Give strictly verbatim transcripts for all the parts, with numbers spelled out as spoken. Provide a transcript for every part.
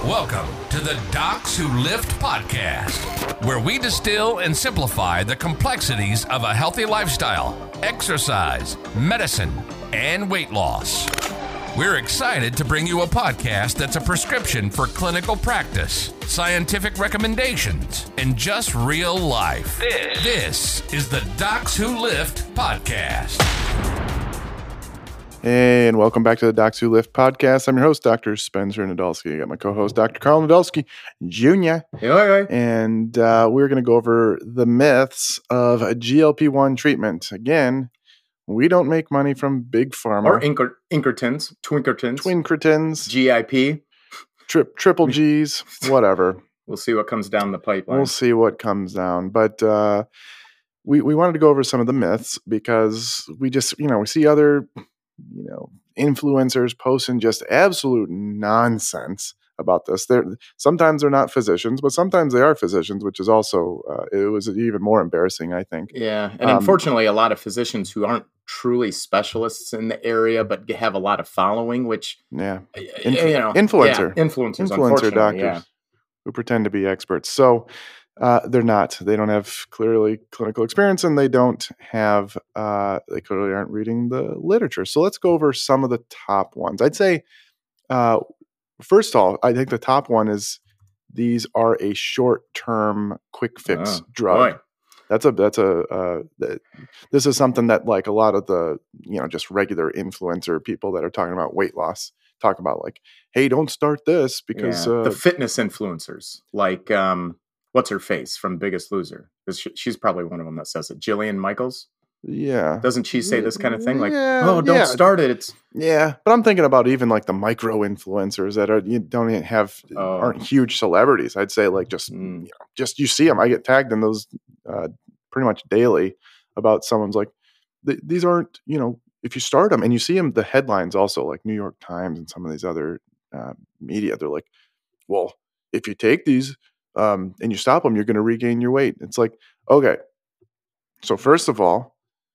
Welcome to the Docs Who Lift podcast, where we distill and simplify the complexities of a healthy lifestyle, exercise, medicine, and weight loss. We're excited to bring you a podcast that's a prescription for clinical practice, scientific recommendations, and just real life. This, this is the Docs Who Lift podcast. And welcome back to the Docs Who Lift podcast. I'm your host, Doctor Spencer Nadolski. I got my co-host, Doctor Carl Nadolski Junior Hey, hey, hey. And uh, we're going to go over the myths of a G L P one treatment. Again, we don't make money from big pharma. Or Inker- Inkertons, Twinkertons, Twincretins, G I P. tri- triple G's, whatever. We'll see what comes down the pipeline. We'll see what comes down. But uh, we, we wanted to go over some of the myths because we just, you know, we see other... you know, influencers posting just absolute nonsense about this. They're sometimes they're not physicians, but sometimes they are physicians, which is also uh, it was even more embarrassing, I think. Yeah, and um, unfortunately, a lot of physicians who aren't truly specialists in the area, but have a lot of following, which yeah, Inf- you know, influencer, yeah, influencers, influencer doctors yeah. who pretend to be experts. So. Uh, they're not. They don't have clearly clinical experience, and they don't have. Uh, they clearly aren't reading the literature. So let's go over some of the top ones. I'd say, uh, first of all, I think the top one is these are a short-term, quick fix oh, drug. Boy. That's a that's a. Uh, th- this is something that like a lot of the you know just regular influencer people that are talking about weight loss talk about like, hey, don't start this because yeah. uh, the fitness influencers like. Um, What's her face from Biggest Loser? She's probably one of them that says it. Jillian Michaels. Yeah. Doesn't she say this kind of thing? Like, yeah, oh, don't yeah. start it. It's yeah. But I'm thinking about even like the micro influencers that are you don't even have oh. aren't huge celebrities. I'd say like just mm. you know, just you see them. I get tagged in those uh, pretty much daily about someone's like th- these aren't you know if you start them and you see them the headlines also like New York Times and some of these other uh, media they're like, well, if you take these. Um, and you stop them, you're going to regain your weight. It's like, okay. So first of all,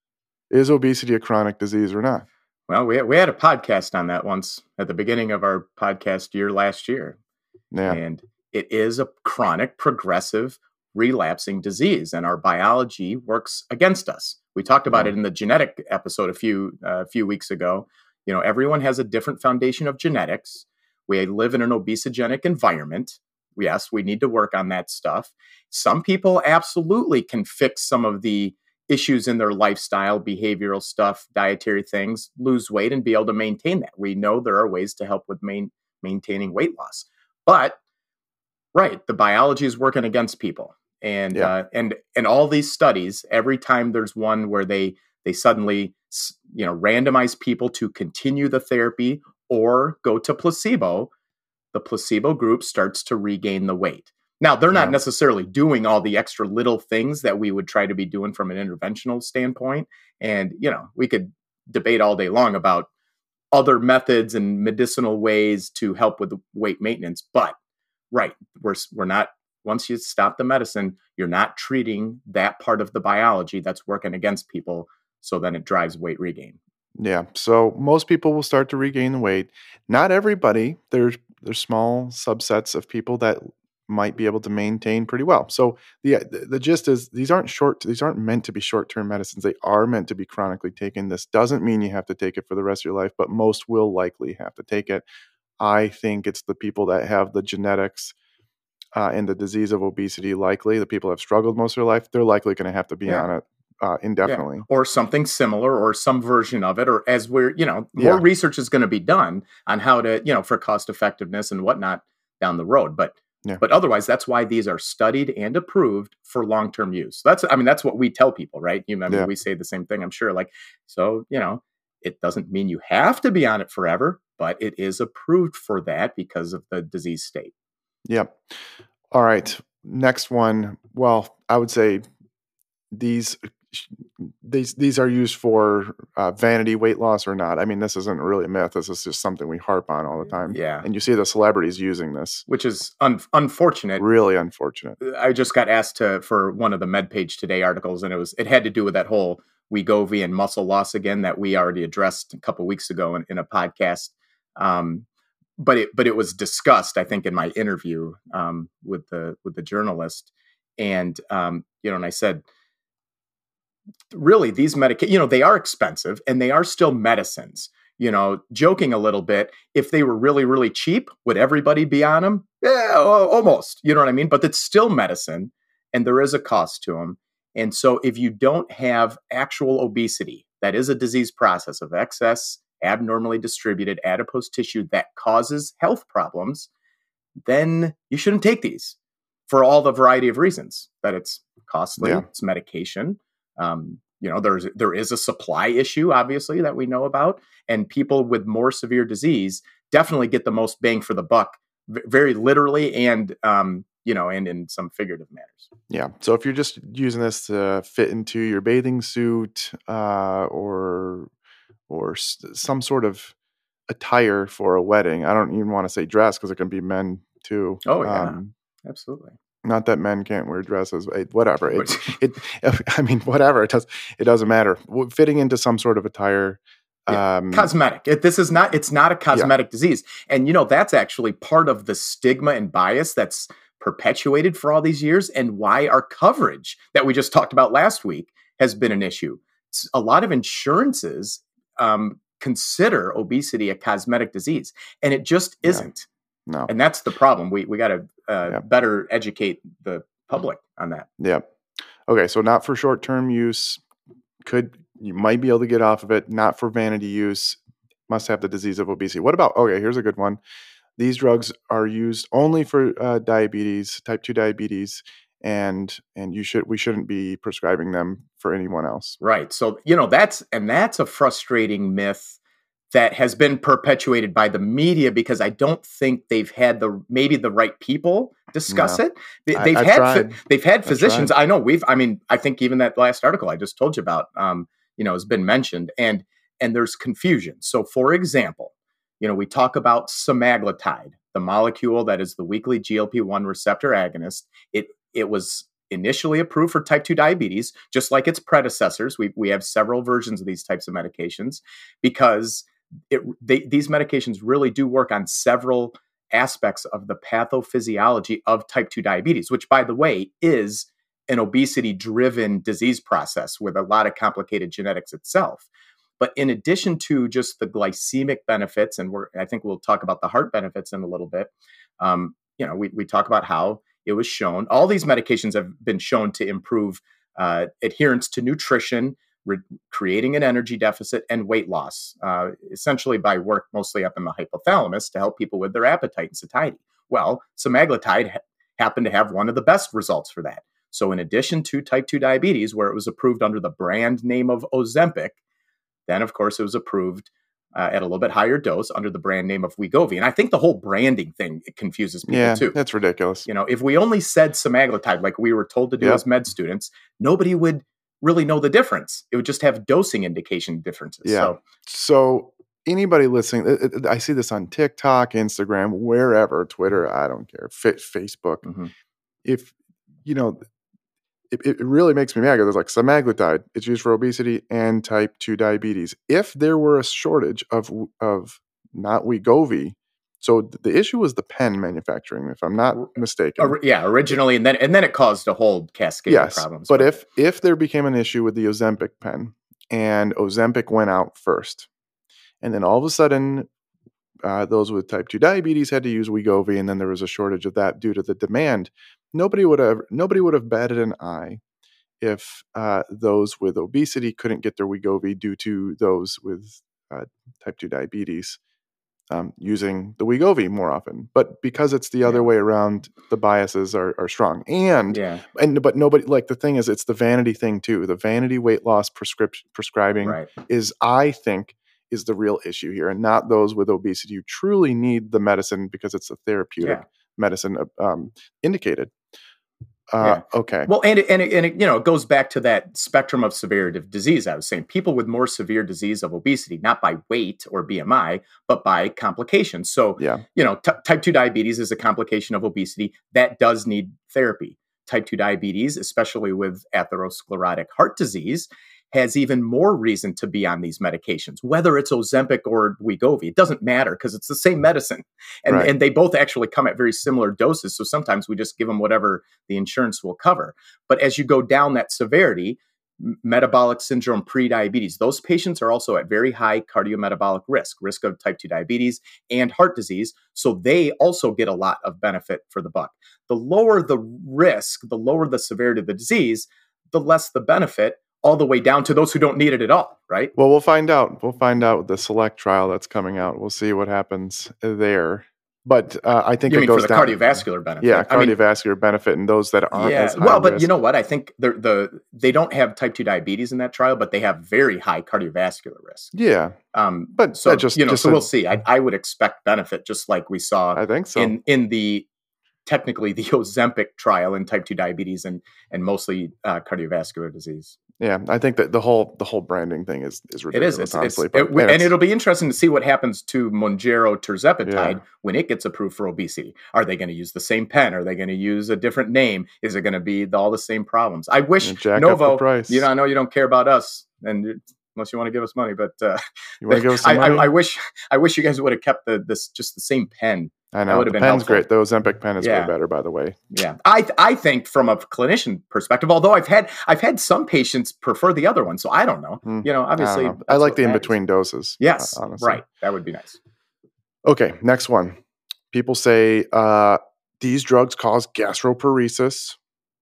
is obesity a chronic disease or not? Well, we we had a podcast on that once at the beginning of our podcast year last year. Yeah. And it is a chronic, progressive, relapsing disease, and our biology works against us. We talked about yeah. it in the genetic episode a few uh, a few weeks ago. You know, everyone has a different foundation of genetics. We live in an obesogenic environment. Yes, we need to work on that stuff. Some people absolutely can fix some of the issues in their lifestyle, behavioral stuff, dietary things, lose weight and be able to maintain that. We know there are ways to help with main, maintaining weight loss. But, right, the biology is working against people. And yeah. uh, and and all these studies, every time there's one where they they suddenly you know randomize people to continue the therapy or go to placebo, the placebo group starts to regain the weight. Now, they're not yeah. necessarily doing all the extra little things that we would try to be doing from an interventional standpoint. And, you know, we could debate all day long about other methods and medicinal ways to help with the weight maintenance. But, right, we're we're not, once you stop the medicine, you're not treating that part of the biology that's working against people. So then it drives weight regain. Yeah. So most people will start to regain the weight. Not everybody. There's there's small subsets of people that might be able to maintain pretty well. So the the gist is these aren't short. These aren't meant to be short-term medicines. They are meant to be chronically taken. This doesn't mean you have to take it for the rest of your life, but most will likely have to take it. I think it's the people that have the genetics uh, and the disease of obesity. Likely, the people that have struggled most of their life, they're likely going to have to be yeah. on it. Uh, indefinitely. Yeah. Or something similar or some version of it, or as we're, you know, more yeah. research is going to be done on how to, you know, for cost effectiveness and whatnot down the road. But, yeah. but otherwise, that's why these are studied and approved for long-term use. That's, I mean, that's what we tell people, right? You remember yeah. we say the same thing, I'm sure. Like, so, you know, it doesn't mean you have to be on it forever, but it is approved for that because of the disease state. Yeah. All right. Next one. Well, I would say these these these are used for uh, vanity weight loss or not. I mean, this isn't really a myth. This is just something we harp on all the time. Yeah. And you see the celebrities using this. Which is un- unfortunate. Really unfortunate. I just got asked to for one of the MedPage Today articles, and it was it had to do with that whole Wegovy and muscle loss again that we already addressed a couple weeks ago in, in a podcast. Um, but it but it was discussed, I think, in my interview um, with the with the journalist, and um, you know, and I said, really, these medications, you know, they are expensive and they are still medicines. You know, joking a little bit, if they were really, really cheap, would everybody be on them? Yeah, almost. You know what I mean? But it's still medicine, and there is a cost to them. And so if you don't have actual obesity, that is a disease process of excess, abnormally distributed adipose tissue that causes health problems, then you shouldn't take these for all the variety of reasons that it's costly, yeah. it's medication. Um, you know, there's there is a supply issue, obviously, that we know about, and people with more severe disease definitely get the most bang for the buck, v- very literally, and um, you know, and in some figurative manners. Yeah. So if you're just using this to fit into your bathing suit, uh, or or s- some sort of attire for a wedding, I don't even want to say dress because it can be men too. Oh yeah, um, absolutely. Not that men can't wear dresses, whatever. It, it, I mean, whatever. It does. It doesn't matter. Fitting into some sort of attire. Yeah. Um, cosmetic. It, this is not. It's not a cosmetic yeah. disease, and you know that's actually part of the stigma and bias that's perpetuated for all these years, and why our coverage that we just talked about last week has been an issue. A lot of insurances um, consider obesity a cosmetic disease, and it just isn't. Yeah. No. And that's the problem. We we got to uh, yeah. better educate the public on that. Yeah. Okay. So not for short-term use. Could you might be able to get off of it. Not for vanity use. Must have the disease of obesity. What about? Okay, here's a good one. These drugs are used only for uh, diabetes, type two diabetes, and and you should we shouldn't be prescribing them for anyone else. Right. So you know that's and that's a frustrating myth that has been perpetuated by the media, because I don't think they've had the maybe the right people discuss no. it. They, they've, I, had, they've had physicians. tried. I know we've. I mean, I think even that last article I just told you about, um, you know, has been mentioned, and and there's confusion. So, for example, you know, we talk about semaglutide, the molecule that is the weekly G L P one receptor agonist. It it was initially approved for type two diabetes, just like its predecessors. We we have several versions of these types of medications because It, they, these medications really do work on several aspects of the pathophysiology of type two diabetes, which, by the way, is an obesity-driven disease process with a lot of complicated genetics itself. But in addition to just the glycemic benefits, and we're, I think we'll talk about the heart benefits in a little bit, um, you know, we, we talk about how it was shown. All these medications have been shown to improve uh, adherence to nutrition, Re- creating an energy deficit, and weight loss, uh, essentially by work mostly up in the hypothalamus to help people with their appetite and satiety. Well, semaglutide ha- happened to have one of the best results for that. So in addition to type two diabetes, where it was approved under the brand name of Ozempic, then of course it was approved uh, at a little bit higher dose under the brand name of Wegovy. And I think the whole branding thing, it confuses people yeah, too. That's ridiculous. You know, if we only said semaglutide like we were told to do yep. as med students, nobody would really know the difference. It would just have dosing indication differences. Yeah. So, so anybody listening, it, it, I see this on TikTok, Instagram, wherever, Twitter, I don't care, Fit, Facebook. Mm-hmm. If, you know, it, it really makes me mad because it's like semaglutide, it's used for obesity and type two diabetes. If there were a shortage of, of not Wegovy, so the issue was the pen manufacturing, if I'm not mistaken. Uh, yeah, originally, and then and then it caused a whole cascade yes, of problems. But if if there became an issue with the Ozempic pen, and Ozempic went out first, and then all of a sudden, uh, those with type two diabetes had to use Wegovy, and then there was a shortage of that due to the demand, nobody would have nobody would have batted an eye if uh, those with obesity couldn't get their Wegovy due to those with uh, type two diabetes. Um, using the Wegovy more often, but because it's the other yeah. way around, the biases are, are strong. And yeah. and but nobody like the thing is, it's the vanity thing too. The vanity weight loss prescription prescribing right. is, I think, is the real issue here, and not those with obesity who truly need the medicine because it's a therapeutic yeah. medicine um, indicated. Uh, yeah. Okay. Well, and it, and it, and it, you know, it goes back to that spectrum of severity of disease. I was saying people with more severe disease of obesity, not by weight or B M I, but by complications. So, yeah. you know, t- type two diabetes is a complication of obesity that does need therapy. Type two diabetes, especially with atherosclerotic heart disease, has even more reason to be on these medications, whether it's Ozempic or Wegovy. It doesn't matter because it's the same medicine. And, Right. and they both actually come at very similar doses. So sometimes we just give them whatever the insurance will cover. But as you go down that severity, metabolic syndrome, prediabetes, those patients are also at very high cardiometabolic risk, risk of type two diabetes and heart disease. So they also get a lot of benefit for the buck. The lower the risk, the lower the severity of the disease, the less the benefit, all the way down to those who don't need it at all, right? Well, we'll find out. We'll find out with the SELECT trial that's coming out. We'll see what happens there. But uh, I think You it mean goes for the down. cardiovascular benefit? Yeah, I mean, cardiovascular benefit and those that aren't yeah. as high Well, but risk. you know what? I think the the they don't have type two diabetes in that trial, but they have very high cardiovascular risk. Yeah, Um, but so that just you know, just so a- we'll see. I, I would expect benefit, just like we saw I think so. in in the technically the Ozempic trial in type two diabetes and and mostly uh, cardiovascular disease. Yeah, I think that the whole the whole branding thing is is It ridiculous. is. It's, it's, honestly, it, but, w- and and it's- it'll be interesting to see what happens to Mounjaro tirzepatide Yeah. when it gets approved for obesity. Are they going to use the same pen? Are they going to use a different name? Is it going to be the, all the same problems? I wish and jack up the Novo. price. You know, I know you don't care about us, and unless you want to give us money, but uh, You want to give us I, some I, money? I wish I wish you guys would have kept the this just the same pen. I that know would the have been pen's helpful. great. The Ozempic pen is Yeah. way better, by the way. Yeah, I I think from a clinician perspective, although I've had I've had some patients prefer the other one, so I don't know. Hmm. You know, obviously, I, don't know. I that's like what the in matters. between doses. Yes, uh, honestly. right. That would be nice. Okay, next one. People say uh, these drugs cause gastroparesis,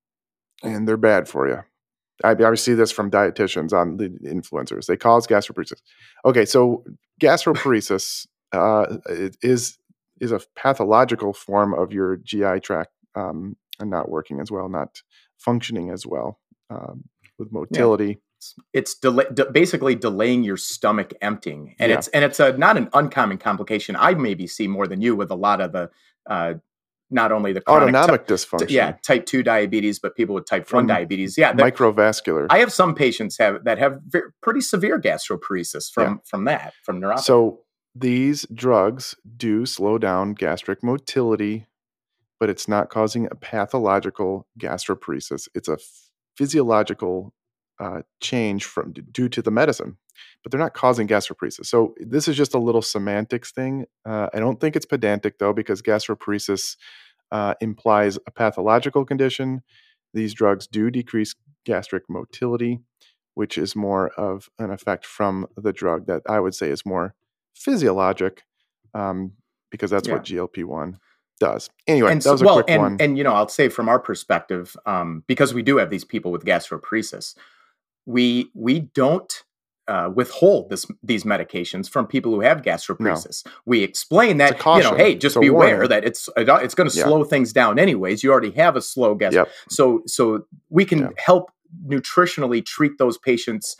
and they're bad for you. I, I see this from dietitians on the influencers. They cause gastroparesis. Okay, so gastroparesis uh, is is a pathological form of your G I tract um, and not working as well, not functioning as well um, with motility. It's delay, de- basically delaying your stomach emptying, and Yeah. it's and it's a not an uncommon complication. I maybe see more than you with a lot of the uh, not only the chronic Autonomic ty- dysfunction. yeah, type two diabetes, but people with type From one diabetes. Yeah, that- Microvascular. I have some patients have that have ve- pretty severe gastroparesis from from that from neuropathy. So these drugs do slow down gastric motility, but it's not causing a pathological gastroparesis. It's a f- physiological uh, change from due to the medicine, but they're not causing gastroparesis. So this is just a little semantics thing. Uh, I don't think it's pedantic though, because gastroparesis uh, implies a pathological condition. These drugs do decrease gastric motility, which is more of an effect from the drug that I would say is more physiologic, um, because that's Yeah. what G L P one does. Anyway, and that so, was a well, quick and one. and you know, I'll say from our perspective, um, because we do have these people with gastroparesis, we we don't uh, withhold this these medications from people who have gastroparesis. We explain that, It's a you know, caution. hey, just It's a beware warning. that it's it's going to Yeah. slow things down anyways. You already have a slow gas, Yep. so so we can Yeah. help nutritionally treat those patients,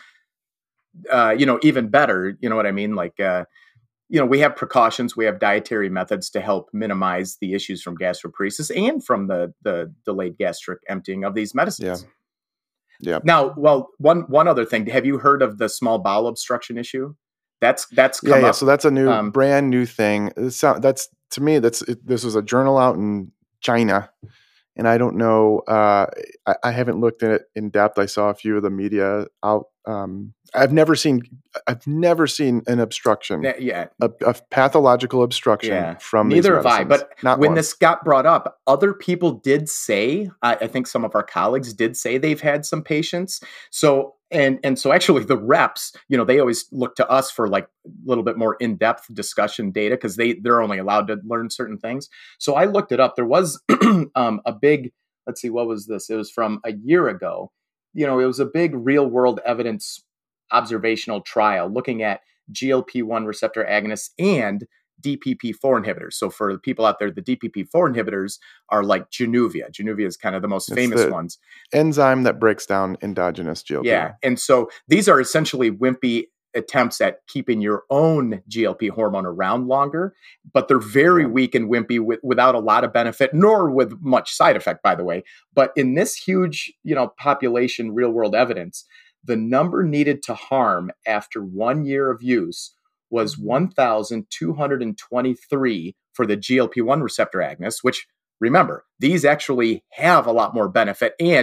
uh, you know, even better. You know what I mean? Like, uh, you know, we have precautions, we have dietary methods to help minimize the issues from gastroparesis and from the the delayed gastric emptying of these medicines. Yeah. Now, well, one one other thing. Have you heard of the small bowel obstruction issue? That's that's come Yeah, yeah. up. So that's a new, um, brand new thing. It sound, that's to me. That's it, this was a journal out in China, and I don't know. Uh, I, I haven't looked at it in depth. I saw a few of the media out. Um, I've never seen. I've never seen an obstruction, Yeah, yeah. a, a pathological obstruction Yeah. from Neither these have I. medicines. But Not when once. this got brought up, other people did say, I, I think some of our colleagues did say they've had some patients. So, and and so actually the reps, you know, they always look to us for like a little bit more in-depth discussion data because they, they're only allowed to learn certain things. So I looked it up. There was um, a big, let's see, what was this? It was from a year ago. You know, it was a big real world evidence observational trial looking at G L P one receptor agonists and D P P four inhibitors. So for the people out there, the D P P four inhibitors are like Januvia. Januvia is kind of the most It's famous the ones. enzyme that breaks down endogenous G L P. Yeah. And so these are essentially wimpy attempts at keeping your own G L P hormone around longer, but they're very Yeah. weak and wimpy with, without a lot of benefit, nor with much side effect, by the way. But in this huge, you know, population, real world evidence, the number needed to harm after one year of use was one thousand two hundred twenty-three for the G L P one receptor agonists, which remember, these actually have a lot more benefit and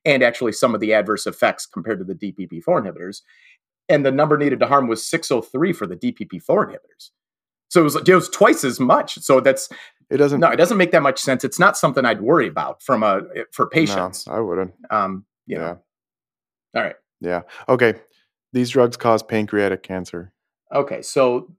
and actually some of the adverse effects compared to the D P P four inhibitors. And the number needed to harm was six oh three for the D P P four inhibitors. So it was, it was twice as much. So that's it doesn't no, it doesn't make that much sense. It's not something I'd worry about from a for patients. No, I wouldn't. Um, you yeah. know. All right. Yeah. Okay. These drugs cause pancreatic cancer. Okay. So,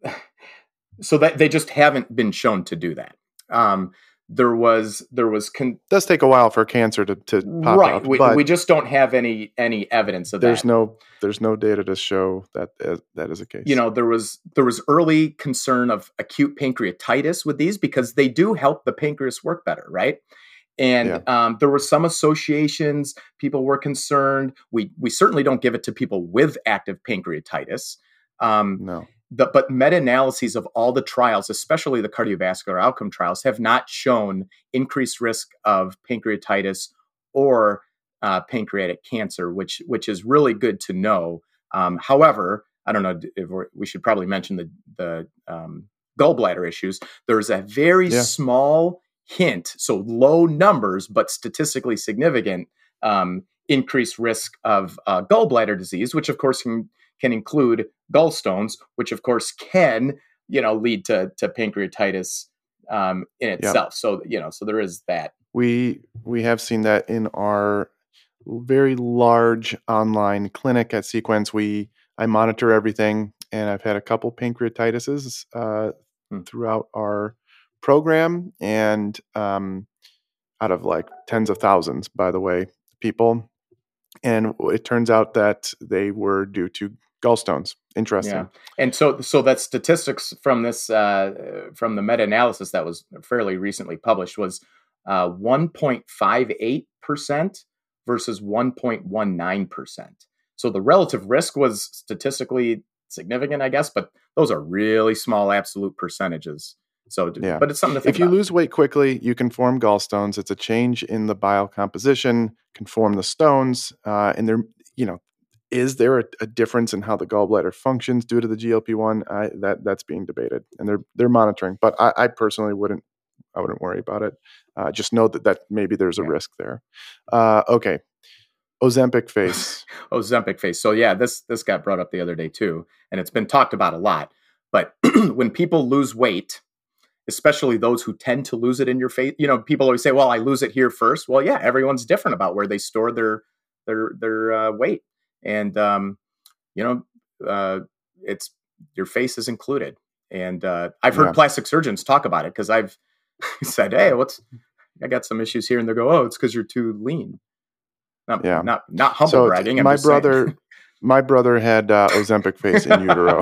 so that they just haven't been shown to do that. Um, there was there was con- it does take a while for cancer to, to pop right. up, We, but we just don't have any any evidence of there's that. no there's no data to show that uh, that is the case. You know, there was there was early concern of acute pancreatitis with these because they do help the pancreas work better, right? And Yeah. um, there were some associations. People were concerned. We we certainly don't give it to people with active pancreatitis. Um, No. The, but meta-analyses of all the trials, especially the cardiovascular outcome trials, have not shown increased risk of pancreatitis or uh, pancreatic cancer, which which is really good to know. Um, however, I don't know if we're, we should probably mention the the um, gallbladder issues. There's a very Yeah. small hint, so low numbers, but statistically significant um, increased risk of uh, gallbladder disease, which of course can can include gallstones, which of course can, you know, lead to, to pancreatitis um, in itself. So, you know, so there is that. We we have seen that in our very large online clinic at Sequence. We I monitor everything, and I've had a couple pancreatises uh, Hmm. throughout our program, and um, out of like tens of thousands, by the way, people. And it turns out that they were due to gallstones. Interesting. Yeah. And so, so that statistics from this, uh, from the meta-analysis that was fairly recently published was uh, one point five eight percent versus one point one nine percent. So the relative risk was statistically significant, I guess, but those are really small absolute percentages. So, Yeah. but it's something to think If you about. lose weight quickly, you can form gallstones. It's a change in the bile composition, can form the stones, uh, and there, you know, is there a, a difference in how the gallbladder functions due to the G L P one? I, that that's being debated, and they're they're monitoring. But I, I personally wouldn't I wouldn't worry about it. Uh, just know that that maybe there's a Yeah. risk there. Uh, okay, Ozempic face. Ozempic face. So yeah, this this got brought up the other day too, and it's been talked about a lot. But when people lose weight, especially those who tend to lose it in your face, you know, people always say, "Well, I lose it here first." Well, yeah, everyone's different about where they store their their their uh, weight, and um, you know, uh, it's your face is included. And uh, I've heard Yeah. plastic surgeons talk about it because I've said, "Hey, what's I got some issues here," and they go, "Oh, it's because you're too lean." Not, Yeah. not, not humble So bragging. I'm my just saying. brother, my brother had uh, Ozempic face in utero.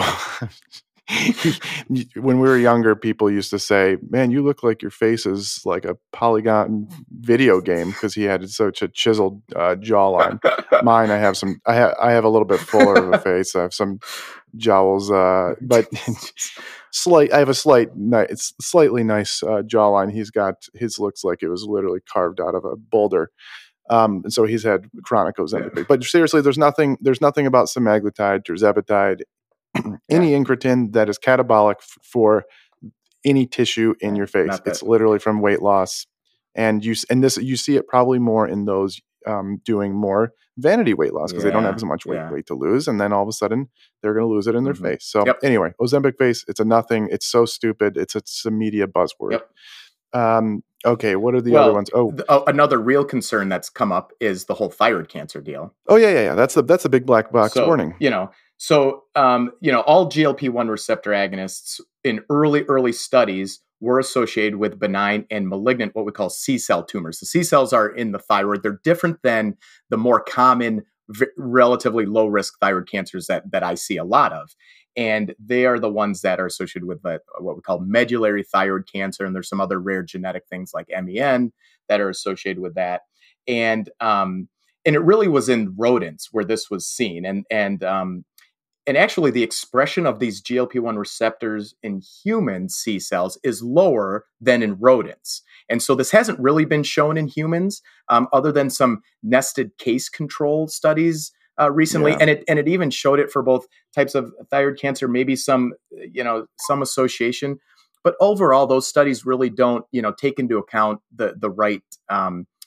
When we were younger, people used to say, "Man, you look like your face is like a polygon video game," because he had such a chiseled uh, jawline. Mine, I have some. I have. I have a little bit fuller of a face. I have some jowls, uh, but slight. I have a slight, ni- it's slightly nice uh, jawline. He's got his looks like it was literally carved out of a boulder. Um, and so he's had chronic Ozempic. Yeah. But seriously, there's nothing. There's nothing about semaglutide, tirzepatide, any incretin that is catabolic f- for any tissue in Yeah, your face. not that- It's literally from weight loss, and you s- and this you see it probably more in those um, doing more vanity weight loss because they don't Yeah, have as much weight yeah. weight to lose, and then all of a sudden they're going to lose it in their Mhm. face. So Yep. anyway, Ozempic face. It's a nothing. It's so stupid. It's a, it's a media buzzword. Yep. Um, okay, what are the Well, other ones? Oh, th- oh, another real concern that's come up is the whole thyroid cancer deal. oh yeah, yeah, yeah. That's the that's a big black box So, warning. You know, so um, you know, all G L P one receptor agonists in early early studies were associated with benign and malignant, what we call C cell tumors. The C cells are in the thyroid. They're different than the more common, v- relatively low risk thyroid cancers that that I see a lot of. And they are the ones that are associated with the, what we call medullary thyroid cancer. And there's some other rare genetic things like M E N that are associated with that. And um, and it really was in rodents where this was seen. And and um, and actually, the expression of these G L P one receptors in human C cells is lower than in rodents. And so this hasn't really been shown in humans, um, other than some nested case control studies uh, recently. Yeah. And it and it even showed it for both types of thyroid cancer, maybe some, you know, some association. But overall, those studies really don't, you know, take into account the the right um,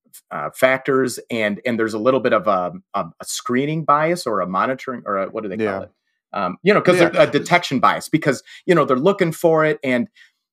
uh, factors, and and there's a little bit of a, a, a screening bias or a monitoring or a, what do they call Yeah. it? Um, you know, because Yeah. they're a detection bias, because you know they're looking for it, and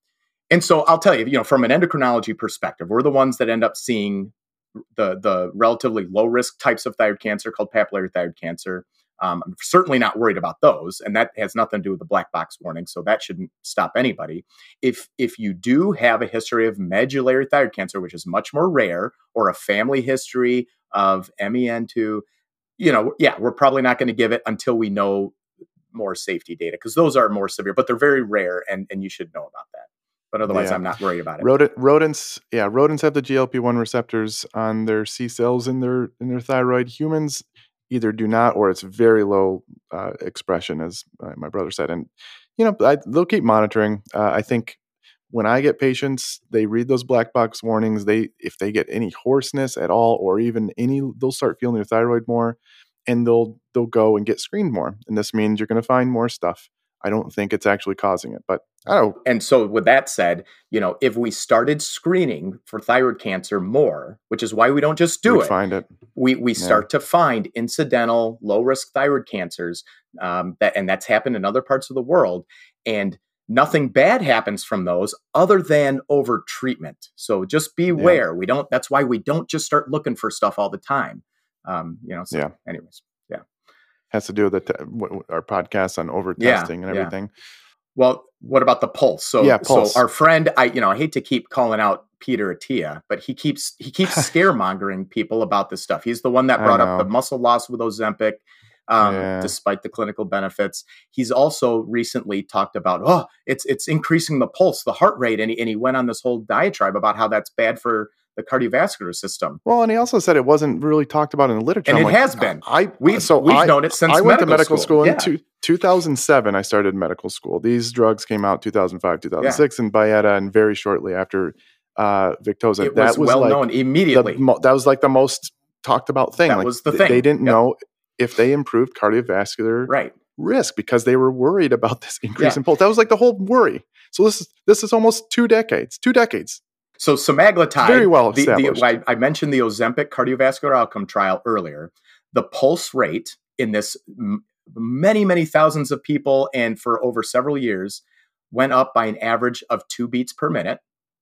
and so I'll tell you, you know, from an endocrinology perspective, we're the ones that end up seeing the the relatively low risk types of thyroid cancer called papillary thyroid cancer. Um, I'm certainly not worried about those, and that has nothing to do with the black box warning, so that shouldn't stop anybody. If if you do have a history of medullary thyroid cancer, which is much more rare, or a family history of M E N two, you know, yeah, we're probably not going to give it until we know more safety data, because those are more severe, but they're very rare, and and you should know about that. But otherwise, Yeah. I'm not worried about it. Rodent, rodents, yeah, rodents have the G L P one receptors on their C cells in their in their thyroid. Humans either do not, or it's very low uh, expression, as uh, my brother said. And you know, I, they'll keep monitoring. Uh, I think when I get patients, they read those black box warnings. They, if they get any hoarseness at all, or even any, they'll start feeling their thyroid more, and they'll they'll go and get screened more. And this means you're going to find more stuff. I don't think it's actually causing it, but I don't know. And so with that said, you know, if we started screening for thyroid cancer more, which is why we don't just do We'd it, find it. we we Yeah. start to find incidental low risk thyroid cancers, um, that and that's happened in other parts of the world, and nothing bad happens from those other than over treatment. So just beware. We don't. That's why we don't just start looking for stuff all the time. Um, you know. So Yeah. anyways, yeah. Has to do with the te- w- w- our podcast on over Yeah, testing and yeah. everything. Well, what about the pulse? So, Yeah, pulse. so our friend, I you know, I hate to keep calling out Peter Attia, but he keeps he keeps scaremongering people about this stuff. He's the one that I brought up the know. muscle loss with Ozempic, um, Yeah. despite the clinical benefits. He's also recently talked about, oh, it's it's increasing the pulse, the heart rate, and he, and he went on this whole diatribe about how that's bad for the cardiovascular system. Well, and he also said it wasn't really talked about in the literature. And I'm it like, has been. I We've- so we've I, known it since I went to medical medical school. school, in Yeah. two, two thousand seven. I started medical school. These drugs came out two thousand five, two thousand six, and Byetta, and very shortly after uh, Victoza. It that was, was well like known immediately. The, mo- that was like the most talked about thing. That Like, was the th- thing. They didn't Yep. know if they improved cardiovascular right. risk because they were worried about this increase Yeah. in pulse. That was like the whole worry. So this is this is almost two decades. Two decades. So semaglutide, Very well the, the, established. I, I mentioned the Ozempic cardiovascular outcome trial earlier. The pulse rate in this m- many, many thousands of people and for over several years went up by an average of two beats per minute,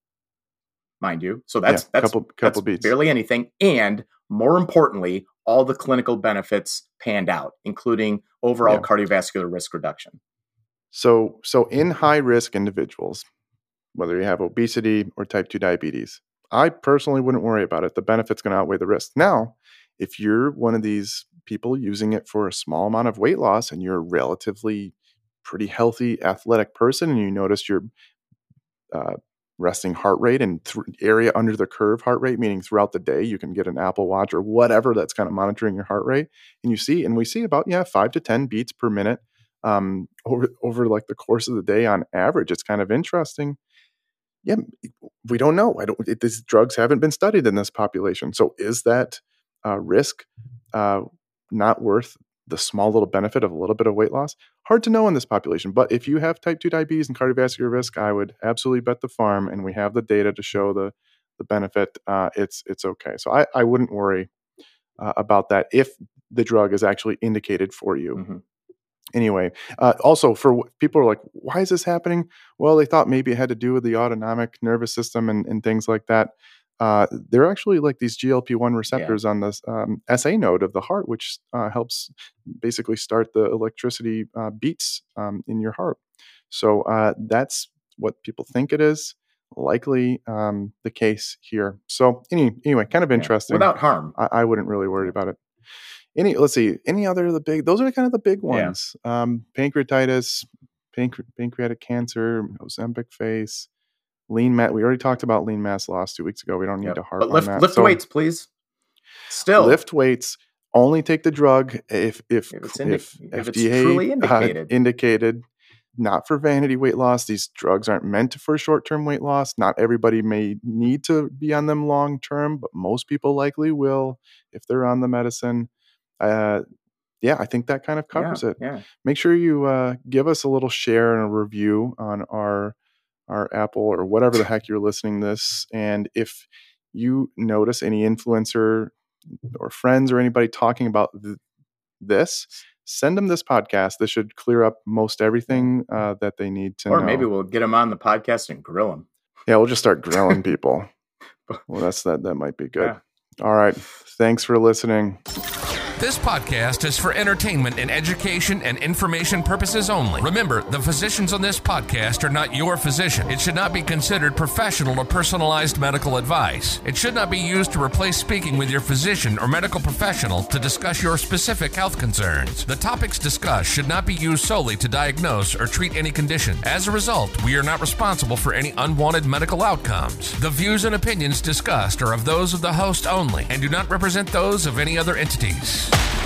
mind you. So that's Yeah, that's, couple- couple that's beats. barely anything. And more importantly, all the clinical benefits panned out, including overall Yeah. cardiovascular risk reduction. So, so in high risk individuals, whether you have obesity or type two diabetes, I personally wouldn't worry about it. The benefit's going to outweigh the risk. Now, if you're one of these people using it for a small amount of weight loss and you're a relatively pretty healthy, athletic person, and you notice your uh, resting heart rate and th- area under the curve heart rate, meaning throughout the day, you can get an Apple Watch or whatever that's kind of monitoring your heart rate, and you see, and we see about yeah five to ten beats per minute um, over over like the course of the day on average. It's kind of interesting. Yeah, we don't know. I don't. It, these drugs haven't been studied in this population. So is that uh, risk uh, not worth the small little benefit of a little bit of weight loss? Hard to know in this population. But if you have type two diabetes and cardiovascular risk, I would absolutely bet the farm, and we have the data to show the the benefit. Uh, it's it's okay. So I, I wouldn't worry uh, about that if the drug is actually indicated for you. Mm-hmm. Anyway, uh, also for people are like, why is this happening? Well, they thought maybe it had to do with the autonomic nervous system and, and things like that. Uh, they're actually like these G L P one receptors yeah. on this um, S A node of the heart, which uh, helps basically start the electricity uh, beats um, in your heart. So uh, that's what people think it is. Likely um, the case here. So any, anyway, kind of interesting. Yeah. Without harm. I, I wouldn't really worry about it. Any, let's see, any other of the big, those are kind of the big ones. Yeah. Um, pancreatitis, pancre- pancreatic cancer, Ozempic face, lean mass. We already talked about lean mass loss two weeks ago. We don't need yep. to harp but lift, on that. Lift so, weights, please. Still. Lift weights. Only take the drug if if, if, it's, indi- if, if F D A it's truly indicated. Uh, indicated. Not for vanity weight loss. These drugs aren't meant for short-term weight loss. Not everybody may need to be on them long-term, but most people likely will if they're on the medicine. Uh, yeah, I think that kind of covers yeah, it. Yeah. Make sure you uh, give us a little share and a review on our our Apple or whatever the heck you're listening to this. And if you notice any influencer or friends or anybody talking about th- this, send them this podcast. This should clear up most everything uh, that they need to or know. Or maybe we'll get them on the podcast and grill them. Yeah, we'll just start grilling people. Well, that's that. That might be good. Yeah. All right. Thanks for listening. This podcast is for entertainment and education and information purposes only. Remember, the physicians on this podcast are not your physician. It should not be considered professional or personalized medical advice. It should not be used to replace speaking with your physician or medical professional to discuss your specific health concerns. The topics discussed should not be used solely to diagnose or treat any condition. As a result, we are not responsible for any unwanted medical outcomes. The views and opinions discussed are of those of the host only and do not represent those of any other entities.